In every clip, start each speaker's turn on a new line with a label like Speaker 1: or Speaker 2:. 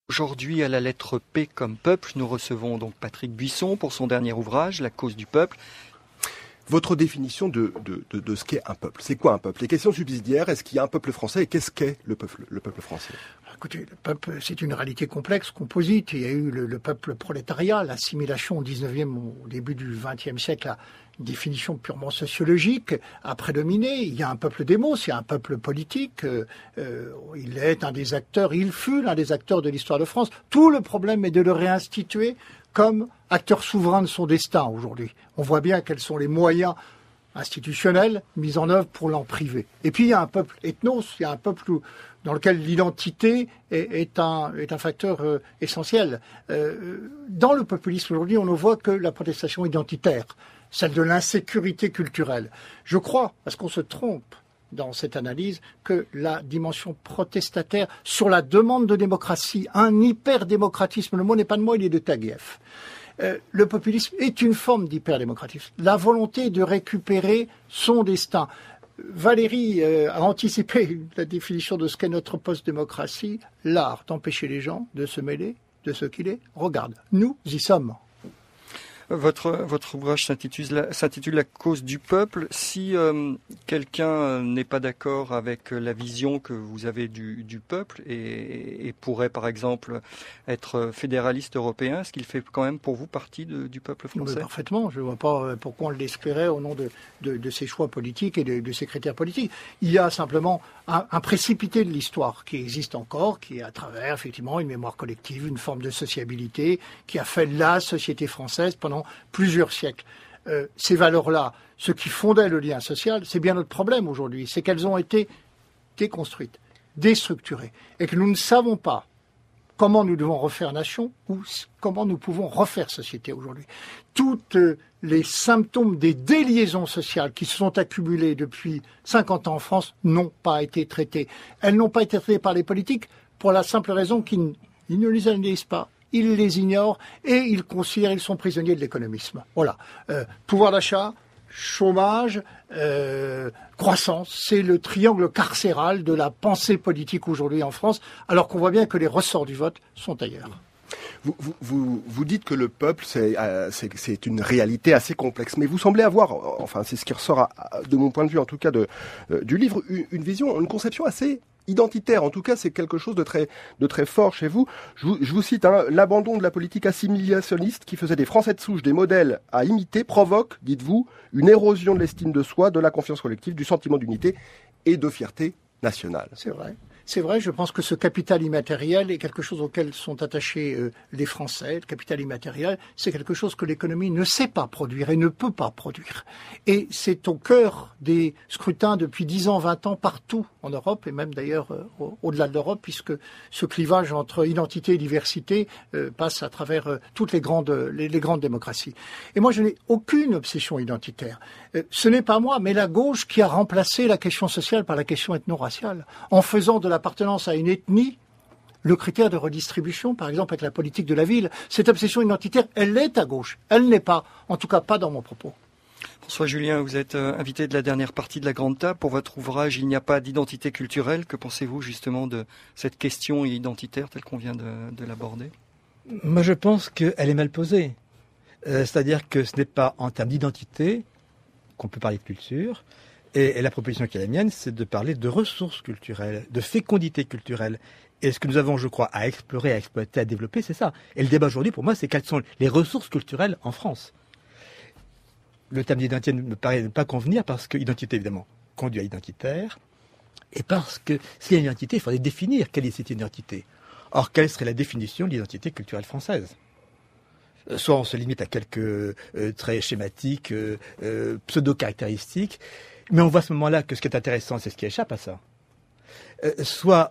Speaker 1: Aujourd'hui, à la lettre P comme peuple, nous recevons donc Patrick Buisson pour son dernier ouvrage, La cause du peuple.
Speaker 2: Votre définition de ce qu'est un peuple, c'est quoi un peuple? Les questions subsidiaires, est-ce qu'il y a un peuple français et qu'est-ce qu'est le peuple français?
Speaker 3: Écoutez, le peuple, c'est une réalité complexe, composite. Il y a eu le peuple prolétariat, l'assimilation au 19e, au début du 20e siècle, la définition purement sociologique a prédominé. Il y a un peuple démos, il y a un peuple politique. Il est un des acteurs, il fut l'un des acteurs de l'histoire de France. Tout le problème est de le réinstituer comme acteur souverain de son destin aujourd'hui. On voit bien quels sont les moyens institutionnels mis en œuvre pour l'en priver. Et puis il y a un peuple ethnos, il y a un peuple dans lequel l'identité est un facteur essentiel. Dans le populisme aujourd'hui, on ne voit que la protestation identitaire, celle de l'insécurité culturelle. Je crois, parce qu'on se trompe dans cette analyse, que la dimension protestataire sur la demande de démocratie, un hyper-démocratisme, le mot n'est pas de moi, il est de Taguieff. Le populisme est une forme d'hyper-démocratisme. La volonté de récupérer son destin. Valérie a anticipé la définition de ce qu'est notre post-démocratie, l'art d'empêcher les gens de se mêler de ce qu'il est. Regarde, nous y sommes.
Speaker 1: Votre ouvrage s'intitule La cause du peuple. Si quelqu'un n'est pas d'accord avec la vision que vous avez du peuple et pourrait par exemple être fédéraliste européen, est-ce qu'il fait quand même pour vous partie du peuple français?
Speaker 3: Oui, parfaitement. Je ne vois pas pourquoi on l'exclurait au nom de ses choix politiques et de ses critères politiques. Il y a simplement un précipité de l'histoire qui existe encore, qui est à travers effectivement une mémoire collective, une forme de sociabilité qui a fait la société française pendant plusieurs siècles. Ces valeurs-là, ce qui fondait le lien social, c'est bien notre problème aujourd'hui, c'est qu'elles ont été déconstruites, déstructurées, et que nous ne savons pas comment nous devons refaire nation ou comment nous pouvons refaire société aujourd'hui. Toutes les symptômes des déliaisons sociales qui se sont accumulées depuis 50 ans en France n'ont pas été traités. Elles n'ont pas été traitées par les politiques pour la simple raison qu'ils ne les analysent pas. Ils les ignorent et ils considèrent qu'ils sont prisonniers de l'économisme. Voilà. Pouvoir d'achat, chômage, croissance, c'est le triangle carcéral de la pensée politique aujourd'hui en France, alors qu'on voit bien que les ressorts du vote sont ailleurs.
Speaker 2: Vous dites que le peuple, c'est une réalité assez complexe, mais vous semblez avoir, enfin c'est ce qui ressort de mon point de vue en tout cas du livre, une vision, une conception assez identitaire. En tout cas, c'est quelque chose de très fort chez vous. Je vous cite, l'abandon de la politique assimilationniste qui faisait des Français de souche des modèles à imiter provoque, dites-vous, une érosion de l'estime de soi, de la confiance collective, du sentiment d'unité et de fierté nationale.
Speaker 3: C'est vrai. C'est vrai, je pense que ce capital immatériel est quelque chose auquel sont attachés les Français. Le capital immatériel, c'est quelque chose que l'économie ne sait pas produire et ne peut pas produire. Et c'est au cœur des scrutins depuis 10 ans, 20 ans, partout en Europe, et même d'ailleurs au-delà de l'Europe, puisque ce clivage entre identité et diversité passe à travers toutes les grandes démocraties. Et moi, je n'ai aucune obsession identitaire. Ce n'est pas moi, mais la gauche qui a remplacé la question sociale par la question ethno-raciale, en faisant de l'appartenance à une ethnie le critère de redistribution, par exemple avec la politique de la ville. Cette obsession identitaire, elle est à gauche. Elle n'est pas, en tout cas pas dans mon propos.
Speaker 1: François Julien, vous êtes invité de la dernière partie de la Grande Table. Pour votre ouvrage, Il n'y a pas d'identité culturelle. Que pensez-vous justement de cette question identitaire telle qu'on vient de l'aborder?
Speaker 4: Moi, je pense qu'elle est mal posée. C'est-à-dire que ce n'est pas en termes d'identité qu'on peut parler de culture. Et la proposition qui est la mienne, c'est de parler de ressources culturelles, de fécondité culturelle. Et ce que nous avons, je crois, à explorer, à exploiter, à développer, c'est ça. Et le débat aujourd'hui, pour moi, c'est quelles sont les ressources culturelles en France. Le terme d'identité me paraît ne pas convenir parce que identité, évidemment, conduit à identitaire. Et parce que s'il y a une identité, il faudrait définir quelle est cette identité. Or, quelle serait la définition de l'identité culturelle française ? Soit on se limite à quelques traits schématiques, pseudo-caractéristiques, mais on voit à ce moment-là que ce qui est intéressant, c'est ce qui échappe à ça. Donc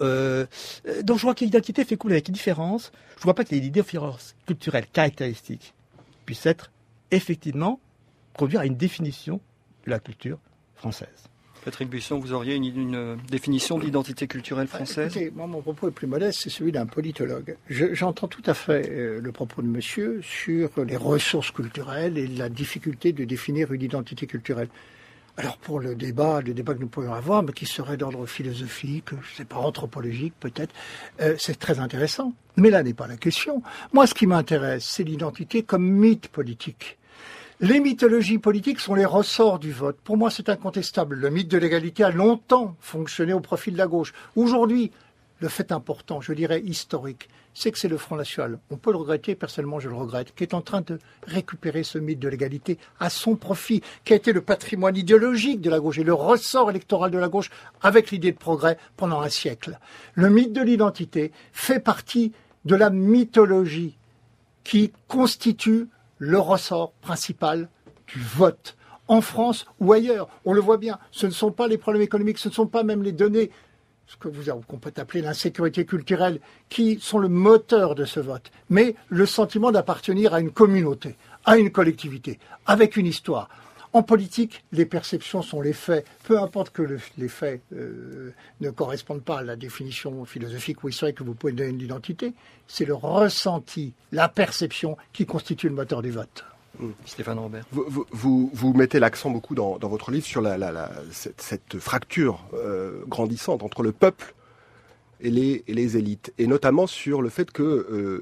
Speaker 4: je vois que l'identité fait cool avec une différence. Je ne vois pas que les différences culturelles caractéristiques puissent être effectivement conduire à une définition de la culture française.
Speaker 1: Patrick Buisson, vous auriez une définition d'identité culturelle française?
Speaker 3: Écoutez, moi, mon propos est plus modeste, c'est celui d'un politologue. J'entends tout à fait le propos de monsieur sur les ressources culturelles et la difficulté de définir une identité culturelle. Alors pour le débat que nous pourrions avoir, mais qui serait d'ordre philosophique, je sais pas, anthropologique peut-être, c'est très intéressant. Mais là n'est pas la question. Moi, ce qui m'intéresse, c'est l'identité comme mythe politique. Les mythologies politiques sont les ressorts du vote. Pour moi, c'est incontestable. Le mythe de l'égalité a longtemps fonctionné au profit de la gauche. Aujourd'hui, le fait important, je dirais historique, c'est que c'est le Front National. On peut le regretter, personnellement je le regrette, qui est en train de récupérer ce mythe de l'égalité à son profit, qui a été le patrimoine idéologique de la gauche et le ressort électoral de la gauche avec l'idée de progrès pendant un siècle. Le mythe de l'identité fait partie de la mythologie qui constitue le ressort principal du vote, en France ou ailleurs. On le voit bien, ce ne sont pas les problèmes économiques, ce ne sont pas même les données, ce qu'on peut appeler l'insécurité culturelle, qui sont le moteur de ce vote, mais le sentiment d'appartenir à une communauté, à une collectivité, avec une histoire. En politique, les perceptions sont les faits. Peu importe que les faits ne correspondent pas à la définition philosophique ou historique que vous pouvez donner de l'identité, c'est le ressenti, la perception qui constitue le moteur du vote.
Speaker 1: Stéphane Robert.
Speaker 2: Vous mettez l'accent beaucoup dans votre livre sur cette fracture grandissante entre le peuple et les élites, et notamment sur le fait que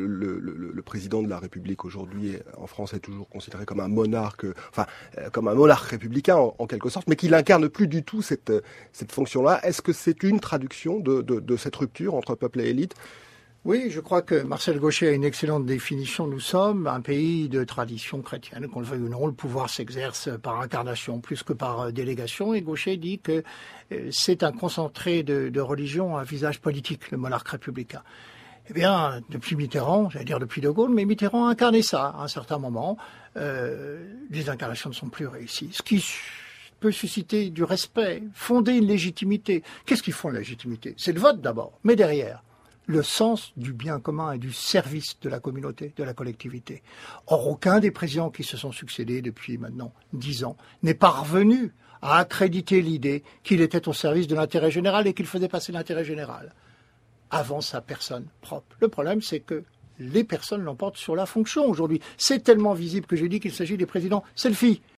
Speaker 2: le président de la République aujourd'hui en France est toujours considéré comme un monarque, comme un monarque républicain en quelque sorte, mais qu'il n'incarne plus du tout cette fonction-là. Est-ce que c'est une traduction de cette rupture entre peuple et élite ?
Speaker 3: Oui, je crois que Marcel Gauchet a une excellente définition. Nous sommes un pays de tradition chrétienne, qu'on le veuille ou non. Le pouvoir s'exerce par incarnation plus que par délégation. Et Gauchet dit que c'est un concentré de religion à visage politique, le monarque républicain. Eh bien, depuis Mitterrand, j'allais dire depuis De Gaulle, mais Mitterrand a incarné ça à un certain moment. Les incarnations ne sont plus réussies. Ce qui peut susciter du respect, fonder une légitimité. Qu'est-ce qui fonde la légitimité ? C'est le vote d'abord, mais derrière le sens du bien commun et du service de la communauté, de la collectivité. Or, aucun des présidents qui se sont succédés depuis maintenant 10 ans n'est parvenu à accréditer l'idée qu'il était au service de l'intérêt général et qu'il faisait passer l'intérêt général avant sa personne propre. Le problème, c'est que les personnes l'emportent sur la fonction aujourd'hui. C'est tellement visible que j'ai dit qu'il s'agit des présidents selfie.